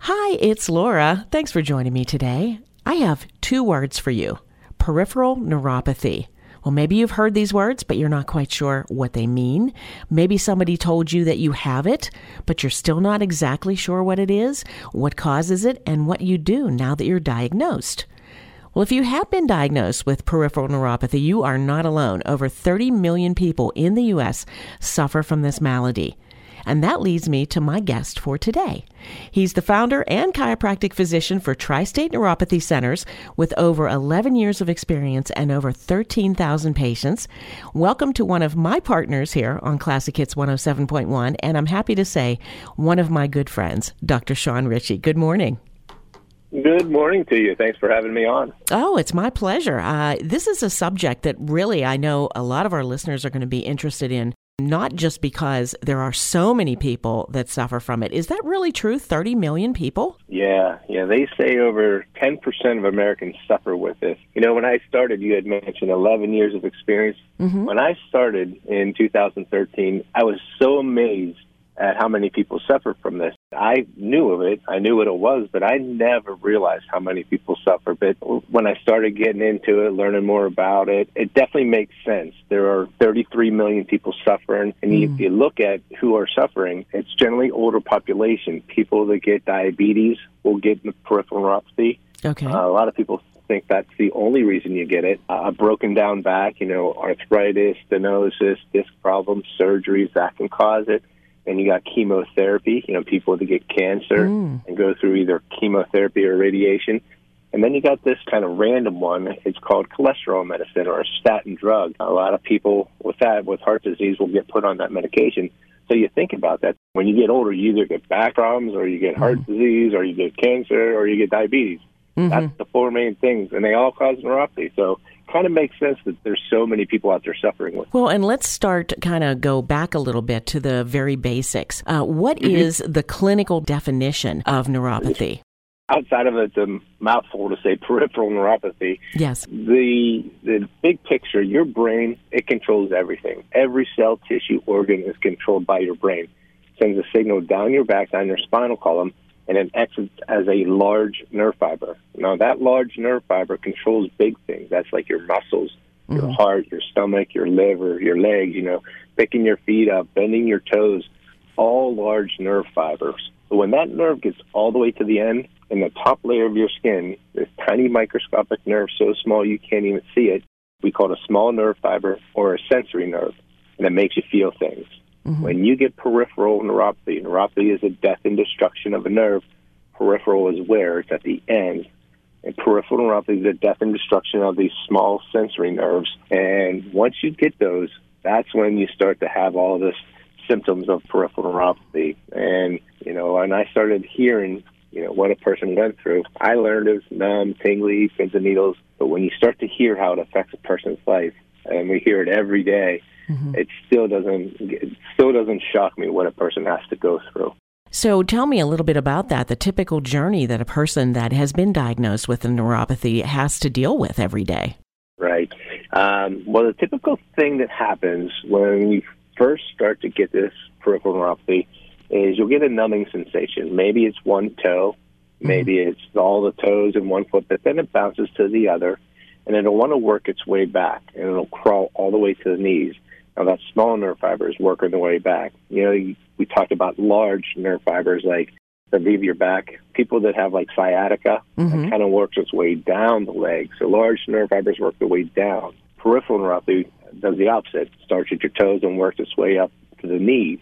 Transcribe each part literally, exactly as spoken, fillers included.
Hi, it's Laura. Thanks for joining me today. I have two words for you: peripheral neuropathy. Well, maybe you've heard these words, but you're not quite sure what they mean. Maybe somebody told you that you have it, but you're still not exactly sure what it is, what causes it, and what you do now that you're diagnosed. Well, if you have been diagnosed with peripheral neuropathy, you are not alone. Over thirty million people in the U S suffer from this malady. And that leads me to my guest for today. He's the founder and chiropractic physician for Tri-State Neuropathy Centers with over eleven years of experience and over thirteen thousand patients. Welcome to one of my partners here on Classic Hits one oh seven point one, and I'm happy to say one of my good friends, Doctor Sean Ritchie. Good morning. Good morning to you. Thanks for having me on. Oh, it's my pleasure. Uh, this is a subject that really I know a lot of our listeners are going to be interested in, not just because there are so many people that suffer from it. Is that really true? thirty million people? Yeah, yeah. They say over ten percent of Americans suffer with this. You know, when I started, you had mentioned eleven years of experience. Mm-hmm. When I started in two thousand thirteen, I was so amazed at how many people suffer from this. I knew of it. I knew what it was, but I never realized how many people suffer. But when I started getting into it, learning more about it, it definitely makes sense. There are thirty-three million people suffering, and Mm. if you look at who are suffering, it's generally older population. People that get diabetes will get peripheral neuropathy. Okay. Uh, a lot of people think that's the only reason you get it. Uh, a broken down back, you know, arthritis, stenosis, disc problems, surgeries, that can cause it. And you got chemotherapy, you know, people that get cancer Mm. and go through either chemotherapy or radiation. And then you got this kind of random one. It's called cholesterol medicine or a statin drug. A lot of people with that, with heart disease, will get put on that medication. So you think about that. When you get older, you either get back problems or you get heart Mm. disease or you get cancer or you get diabetes. Mm-hmm. That's the four main things, and they all cause neuropathy. So it kind of makes sense that there's so many people out there suffering with it. Well, and let's start kind of go back a little bit to the very basics. Uh, what Mm-hmm. is the clinical definition of neuropathy? Outside of it, it's a mouthful to say peripheral neuropathy. Yes. The the big picture, your brain, it controls everything. Every cell, tissue, organ is controlled by your brain. It sends a signal down your back, down your spinal column, and it exits as a large nerve fiber. Now, that large nerve fiber controls big things. That's like your muscles, your Mhm. heart, your stomach, your liver, your legs, you know, picking your feet up, bending your toes, all large nerve fibers. But when that nerve gets all the way to the end, in the top layer of your skin, this tiny microscopic nerve so small you can't even see it, we call it a small nerve fiber or a sensory nerve, and it makes you feel things. Mhm. When you get peripheral neuropathy, neuropathy is a death and destruction of a nerve. Peripheral is where it's at the end. And peripheral neuropathy is the death and destruction of these small sensory nerves. And once you get those, that's when you start to have all this symptoms of peripheral neuropathy. And, you know, when I started hearing, you know, what a person went through, I learned it was numb, tingly, pins and needles. But when you start to hear how it affects a person's life, and we hear it every day, Mhm. it still doesn't it still doesn't shock me what a person has to go through. So tell me a little bit about that, the typical journey that a person that has been diagnosed with a neuropathy has to deal with every day. Right. Um, well, the typical thing that happens when you first start to get this peripheral neuropathy is you'll get a numbing sensation. Maybe it's one toe, maybe it's all the toes in one foot, but then it bounces to the other, and it'll want to work its way back, and it'll crawl all the way to the knees. Now, that small nerve fiber is working the way back. You know, we talked about large nerve fibers like that leave your back. People that have like sciatica, Mhm. it kind of works its way down the leg. So large nerve fibers work their way down. Peripheral neuropathy does the opposite. It starts at your toes and works its way up to the knees.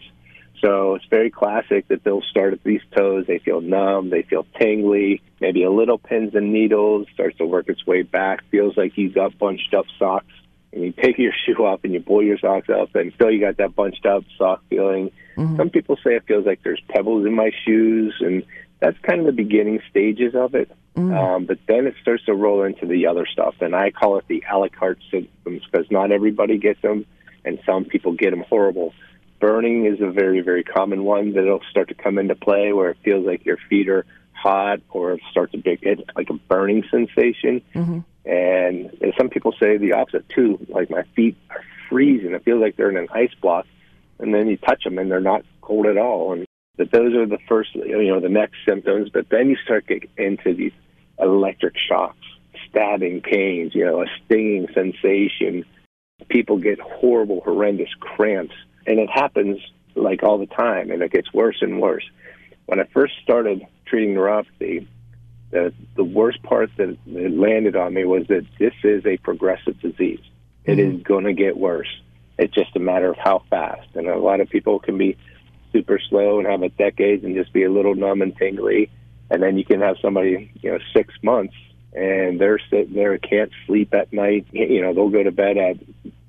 So it's very classic that they'll start at these toes. They feel numb. They feel tingly, maybe a little pins and needles, starts to work its way back, feels like you got bunched up socks. And you take your shoe off and you pull your socks up and still you got that bunched up sock feeling. Mhm. Some people say it feels like there's pebbles in my shoes, and that's kind of the beginning stages of it. Mm. Um, but then it starts to roll into the other stuff, and I call it the a la carte symptoms because not everybody gets them, and some people get them horrible. Burning is a very, very common one that'll start to come into play where it feels like your feet are hot or it starts to get like a burning sensation. Mm-hmm. And some people say the opposite, too. Like, my feet are freezing. It feels like they're in an ice block. And then you touch them, and they're not cold at all. And But those are the first, you know, the next symptoms. But then you start getting into these electric shocks, stabbing pains, you know, a stinging sensation. People get horrible, horrendous cramps. And it happens like all the time, and it gets worse and worse. When I first started treating neuropathy, the, the worst part that, that landed on me was that this is a progressive disease. It mm-hmm. is going to get worse. It's just a matter of how fast. And a lot of people can be super slow and have a decades and just be a little numb and tingly. And then you can have somebody, you know, six months and they're sitting there, can't sleep at night. You know, they'll go to bed at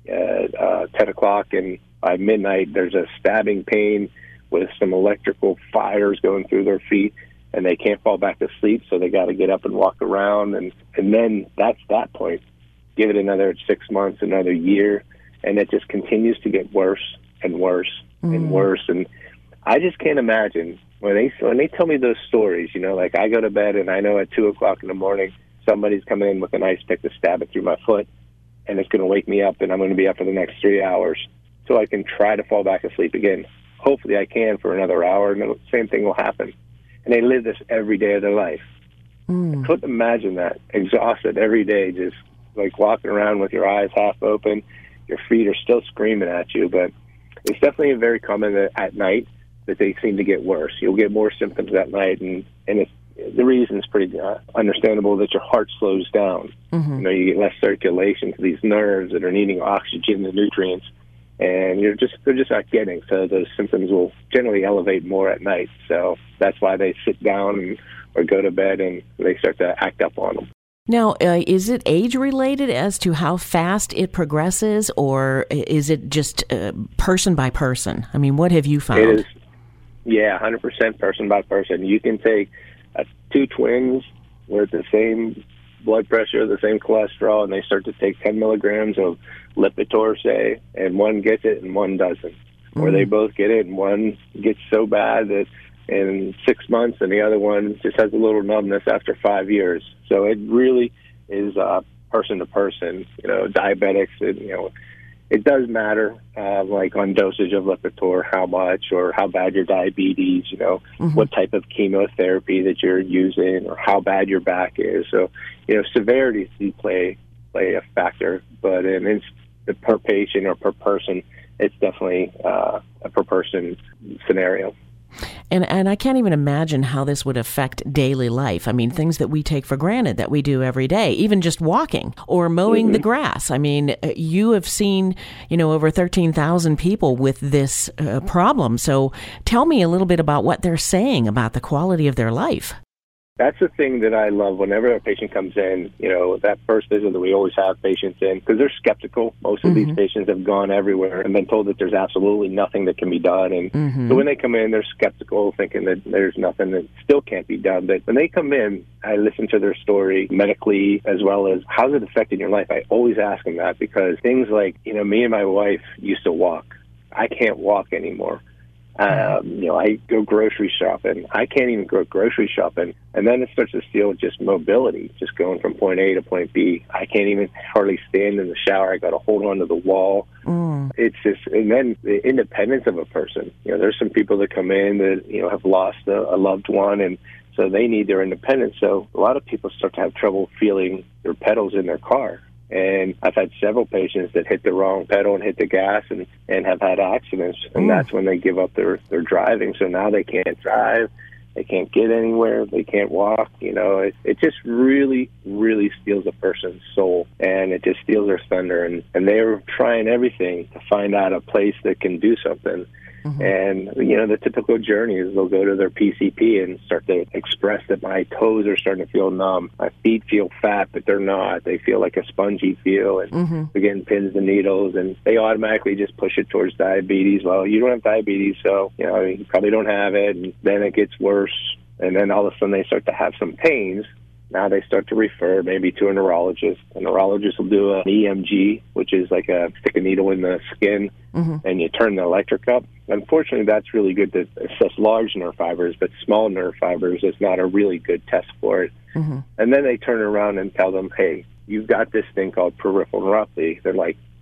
uh, uh, ten o'clock, and by midnight there's a stabbing pain with some electrical fires going through their feet, and they can't fall back to sleep, so they got to get up and walk around. And, and then that's that point. Give it another six months, another year, and it just continues to get worse and worse mm. and worse. And I just can't imagine when they when they tell me those stories, you know, like I go to bed and I know at two o'clock in the morning somebody's coming in with an ice pick to stab it through my foot, and it's going to wake me up, and I'm going to be up for the next three hours so I can try to fall back asleep again. Hopefully I can for another hour, and the same thing will happen. And they live this every day of their life. Mm. I couldn't imagine that, exhausted every day, just like walking around with your eyes half open. Your feet are still screaming at you, but it's definitely very common that at night that they seem to get worse. You'll get more symptoms at night, and, and it's, the reason is pretty uh, understandable, that your heart slows down. Mm-hmm. You know, you get less circulation to these nerves that are needing oxygen and nutrients, and you're just they're just not getting. So those symptoms will generally elevate more at night. So that's why they sit down and, or go to bed, and they start to act up on them. Now, uh, is it age-related as to how fast it progresses, or is it just uh, person by person? I mean, what have you found? It is, yeah, one hundred percent person by person. You can take uh, two twins with the same blood pressure, the same cholesterol, and they start to take ten milligrams of Lipitor, say, and one gets it and one doesn't. Mm-hmm. Or they both get it and one gets so bad that in six months and the other one just has a little numbness after five years. So it really is uh, person to person. You know, diabetics, it, you know, it does matter, uh, like on dosage of Lipitor, how much, or how bad your diabetes, you know, mm-hmm. what type of chemotherapy that you're using, or how bad your back is. So, you know, severities do play play a factor, but in it's the per patient or per person, it's definitely uh, a per person scenario. And and I can't even imagine how this would affect daily life. I mean, things that we take for granted that we do every day, even just walking or mowing mm-hmm. the grass. I mean, you have seen, you know, over thirteen thousand people with this uh, problem. So tell me a little bit about what they're saying about the quality of their life. That's the thing that I love whenever a patient comes in, you know, that first visit that we always have patients in, because they're skeptical. Most of mm-hmm. these patients have gone everywhere and been told that there's absolutely nothing that can be done. And mm-hmm. so when they come in, they're skeptical, thinking that there's nothing that still can't be done. But when they come in, I listen to their story medically as well as how's it affecting your life. I always ask them that, because things like, you know, me and my wife used to walk. I can't walk anymore. Um, you know, I go grocery shopping. I can't even go grocery shopping. And then it starts to steal just mobility, just going from point A to point B. I can't even hardly stand in the shower. I got to hold on to the wall. Mm. It's just, and then the independence of a person. You know, there's some people that come in that, you know, have lost a, a loved one, and so they need their independence. So a lot of people start to have trouble feeling their pedals in their car. And I've had several patients that hit the wrong pedal and hit the gas and, and have had accidents, and mm. that's when they give up their, their driving. So now they can't drive, they can't get anywhere, they can't walk. You know, it, it just really, really steals a person's soul, and it just steals their thunder. And, and they're trying everything to find out a place that can do something. Mm-hmm. And, you know, the typical journey is they'll go to their P C P and start to express that my toes are starting to feel numb. My feet feel fat, but they're not. They feel like a spongy feel, and mm-hmm. they're getting pins and needles, and they automatically just push it towards diabetes. Well, you don't have diabetes, so, you know, you probably don't have it. And then it gets worse, and then all of a sudden they start to have some pains. Now they start to refer maybe to a neurologist. A neurologist will do an E M G, which is like a stick a needle in the skin, mm-hmm. and you turn the electric up. Unfortunately, that's really good to assess large nerve fibers, but small nerve fibers is not a really good test for it. Mm-hmm. And then they turn around and tell them, hey, you've got this thing called peripheral neuropathy. They're like,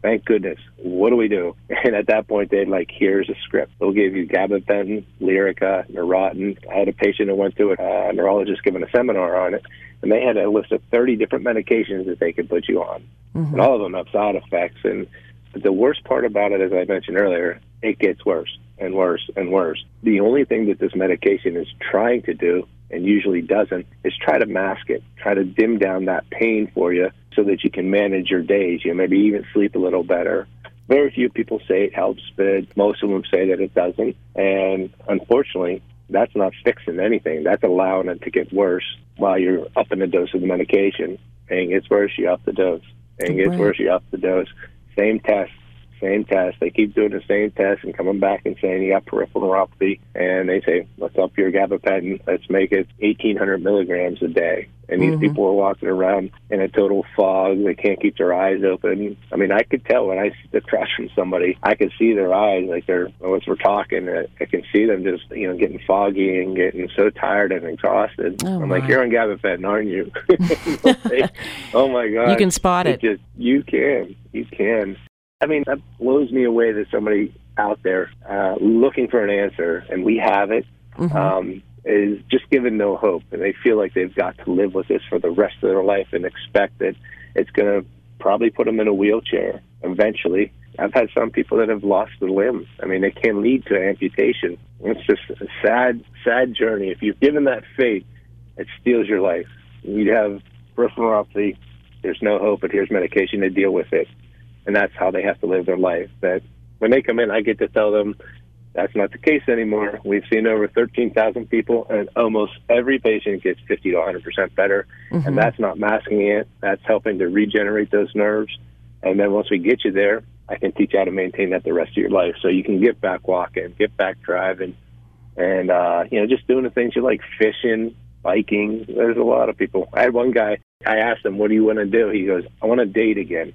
Thank goodness. What do we do? And at that point, they'd like, here's a script. They'll give you gabapentin, Lyrica, Neurontin. I had a patient who went to a neurologist giving a seminar on it, and they had a list of thirty different medications that they could put you on. Mm-hmm. And all of them have side effects. And the worst part about it, as I mentioned earlier, it gets worse and worse and worse. The only thing that this medication is trying to do, and usually doesn't, is try to mask it, try to dim down that pain for you so that you can manage your days, you know, maybe even sleep a little better. Very few people say it helps, but most of them say that it doesn't. And unfortunately, that's not fixing anything. That's allowing it to get worse while you're upping the dose of the medication. And it gets worse, you up the dose. And it gets right. worse, you up the dose. Same test. Same test. They keep doing the same test and coming back and saying you got peripheral neuropathy. And they say, let's up your gabapentin. Let's make it eighteen hundred milligrams a day. And these mm-hmm. people are walking around in a total fog. They can't keep their eyes open. I mean, I could tell when I sit across from somebody, I could see their eyes, like they're, once we're talking, I can see them just, you know, getting foggy and getting so tired and exhausted. Oh, I'm my. like, you're on gabapentin, aren't you? Like, oh, my God. You can spot it. it just, you can. You can. I mean, that blows me away that somebody out there uh, looking for an answer, and we have it, mm-hmm. um, is just given no hope. And they feel like they've got to live with this for the rest of their life and expect that it's going to probably put them in a wheelchair eventually. I've had some people that have lost a limb. I mean, it can lead to amputation. It's just a sad, sad journey. If you've given that fate, it steals your life. You have peripheral neuropathy, there's no hope, but here's medication to deal with it. And that's how they have to live their life. That when they come in, I get to tell them that's not the case anymore. We've seen over thirteen thousand people, and almost every patient gets fifty to one hundred percent better. Mm-hmm. And that's not masking it. That's helping to regenerate those nerves. And then once we get you there, I can teach you how to maintain that the rest of your life. So you can get back walking, get back driving, and, uh, you know, just doing the things you like, fishing, biking. There's a lot of people. I had one guy, I asked him, what do you want to do? He goes, I want to date again.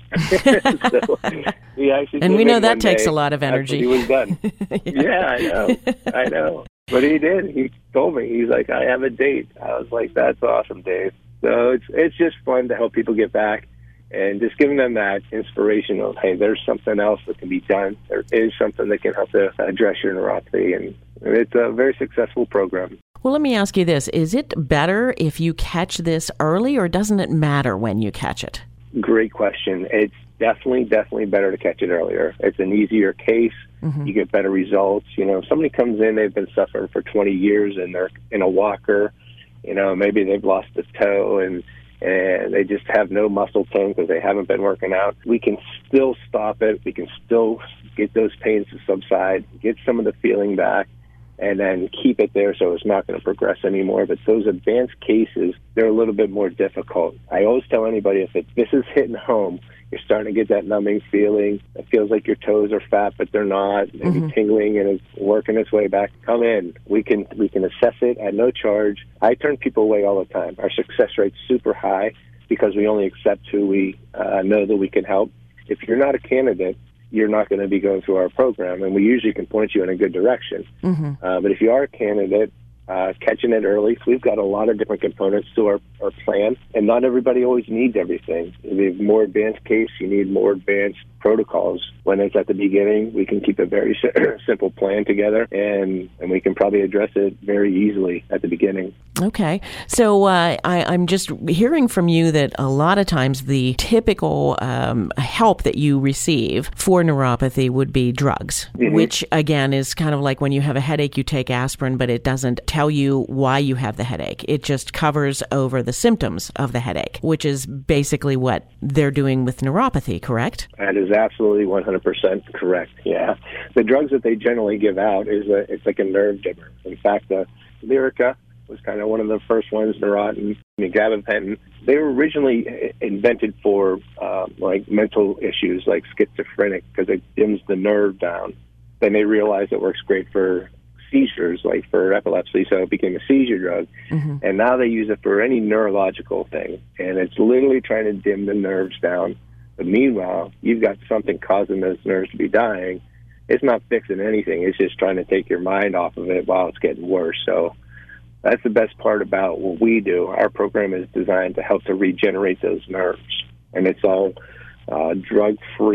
So he actually and we know that takes a lot of energy. He was done. yeah. yeah, I know. I know. But he did. He told me. He's like, I have a date. I was like, that's awesome, Dave. So it's it's just fun to help people get back and just giving them that inspiration of, hey, there's something else that can be done. There is something that can help to address your neuropathy. And it's a very successful program. Well, let me ask you this. Is it better if you catch this early, or doesn't it matter when you catch it? Great question. It's definitely, definitely better to catch it earlier. It's an easier case. Mm-hmm. You get better results. You know, if somebody comes in, they've been suffering for twenty years, and they're in a walker. You know, maybe they've lost a toe, and and they just have no muscle tone because they haven't been working out. We can still stop it. We can still get those pains to subside, get some of the feeling back, and then keep it there so it's not going to progress anymore. But those advanced cases, they're a little bit more difficult. I always tell anybody, if it, this is hitting home, you're starting to get that numbing feeling. It feels like your toes are fat, but they're not. Maybe mm-hmm. tingling, and it's working its way back. Come in. We can we can assess it at no charge. I turn people away all the time. Our success rate's super high because we only accept who we uh, know that we can help. If you're not a candidate, you're not going to be going through our program, and we usually can point you in a good direction. Mm-hmm. Uh, but if you are a candidate, uh, catching it early, so we've got a lot of different components to our, our plan, and not everybody always needs everything. If you have more advanced case, you need more advanced protocols. When it's at the beginning, we can keep a very simple plan together, and, and we can probably address it very easily at the beginning. Okay. So uh, I, I'm just hearing from you that a lot of times the typical um, help that you receive for neuropathy would be drugs, mm-hmm. which, again, is kind of like when you have a headache, you take aspirin, but it doesn't tell you why you have the headache. It just covers over the symptoms of the headache, which is basically what they're doing with neuropathy, correct? That is absolutely one hundred percent correct, yeah. The drugs that they generally give out, is a, it's like a nerve dimmer. In fact, the Lyrica was kind of one of the first ones, Neurontin, gabapentin. They were originally invented for uh, like mental issues like schizophrenic because it dims the nerve down. Then they realized it works great for seizures, like for epilepsy, so it became a seizure drug. Mm-hmm. And now they use it for any neurological thing, and it's literally trying to dim the nerves down. But meanwhile, you've got something causing those nerves to be dying. It's not fixing anything. It's just trying to take your mind off of it while it's getting worse. So that's the best part about what we do. Our program is designed to help to regenerate those nerves, and it's all uh, drug-free.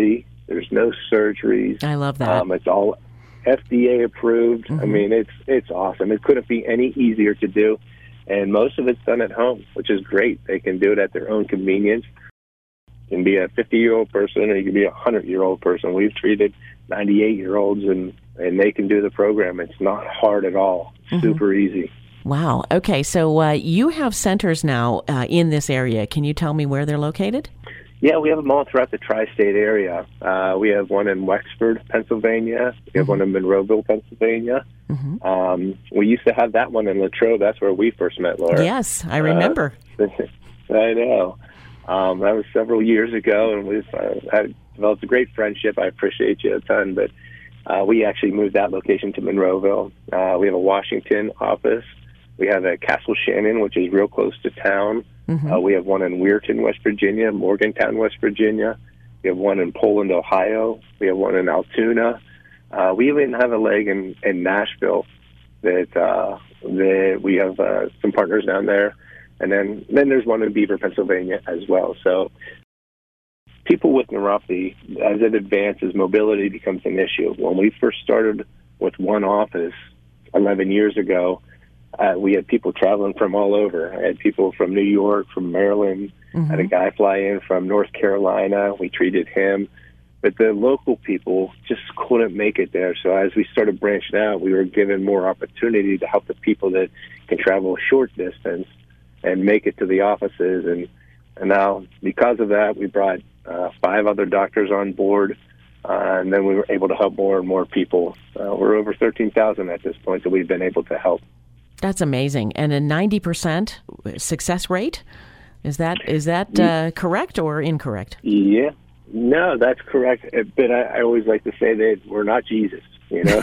There's no surgeries. I love that. Um, it's all F D A approved. Mm-hmm. I mean, it's it's awesome. It couldn't be any easier to do. And most of it's done at home, which is great. They can do it at their own convenience. You can be a fifty-year-old person or you can be a one hundred-year-old person. We've treated ninety-eight-year-olds, and, and they can do the program. It's not hard at all. Mm-hmm. Super easy. Wow. Okay, so uh, you have centers now uh, in this area. Can you tell me where they're located? Yeah, we have them all throughout the tri-state area. Uh, we have one in Wexford, Pennsylvania. We have mm-hmm. one in Monroeville, Pennsylvania. Mm-hmm. Um, we used to have that one in Latrobe. That's where we first met, Laura. Yes, I remember. Uh, I know. Um, that was several years ago, and we've uh, had developed a great friendship. I appreciate you a ton, but uh, we actually moved that location to Monroeville. Uh, we have a Washington office. We have a Castle Shannon, which is real close to town. Mm-hmm. Uh, we have one in Weirton, West Virginia, Morgantown, West Virginia. We have one in Poland, Ohio. We have one in Altoona. Uh, we even have a leg in, in Nashville that, uh, that we have uh, some partners down there. And then, then there's one in Beaver, Pennsylvania as well. So people with neuropathy, as it advances, mobility becomes an issue. When we first started with one office eleven years ago, Uh, we had people traveling from all over. I had people from New York, from Maryland. Mm-hmm. I had a guy fly in from North Carolina. We treated him. But the local people just couldn't make it there. So as we started branching out, we were given more opportunity to help the people that can travel a short distance and make it to the offices. And, and now, because of that, we brought uh, five other doctors on board. Uh, and then we were able to help more and more people. Uh, we're over thirteen thousand at this point that we've been able to help. That's amazing. And a ninety percent success rate? Is that is that uh, correct or incorrect? Yeah. No, that's correct. But I, I always like to say that we're not Jesus, you know.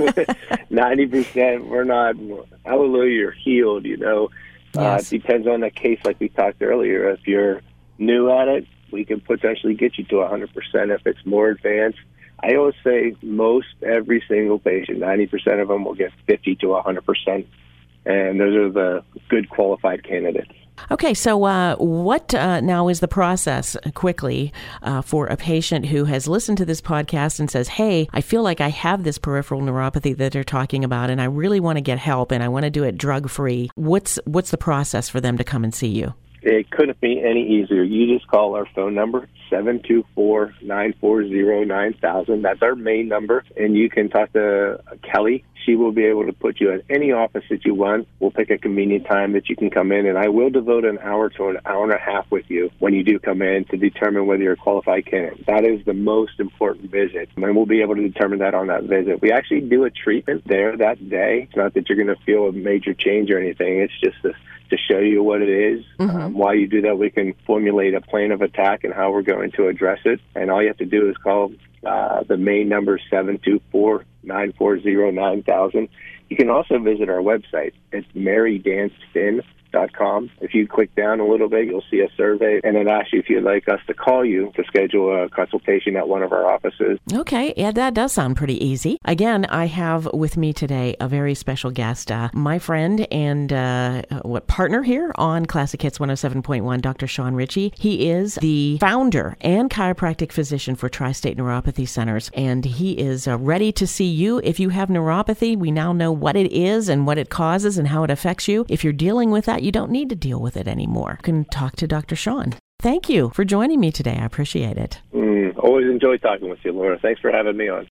ninety percent, we're not, hallelujah, you're healed, you know. Yes. Uh, it depends on the case like we talked earlier. If you're new at it, we can potentially get you to one hundred percent. If it's more advanced, I always say most every single patient, ninety percent of them will get fifty to one hundred percent. And those are the good qualified candidates. Okay, so uh, what uh, now is the process, uh, quickly, uh, for a patient who has listened to this podcast and says, hey, I feel like I have this peripheral neuropathy that they're talking about, and I really want to get help, and I want to do it drug-free. What's, what's the process for them to come and see you? It couldn't be any easier. You just call our phone number, seven two four, nine four zero, nine thousand. That's our main number. And you can talk to Kelly. She will be able to put you at any office that you want. We'll pick a convenient time that you can come in, and I will devote an hour to an hour and a half with you when you do come in to determine whether you're a qualified candidate. That is the most important visit, and we'll be able to determine that on that visit. We actually do a treatment there that day. It's not that you're going to feel a major change or anything. It's just a to show you what it is. Mm-hmm. Um, while you do that, we can formulate a plan of attack and how we're going to address it. And all you have to do is call uh, the main number, seven two four, nine four zero, nine thousand. You can also visit our website. It's mary dance fin dot com. If you click down a little bit, you'll see a survey, and it asks you if you'd like us to call you to schedule a consultation at one of our offices. Okay, yeah, that does sound pretty easy. Again, I have with me today a very special guest, uh, my friend and uh, what partner here on Classic Hits one oh seven point one, Doctor Sean Ritchie. He is the founder and chiropractic physician for Tri-State Neuropathy Centers, and he is uh, ready to see you if you have neuropathy. We now know what it is and what it causes and how it affects you. If you're dealing with that, you don't need to deal with it anymore. You can talk to Doctor Sean. Thank you for joining me today. I appreciate it. Mm, always enjoy talking with you, Laura. Thanks for having me on.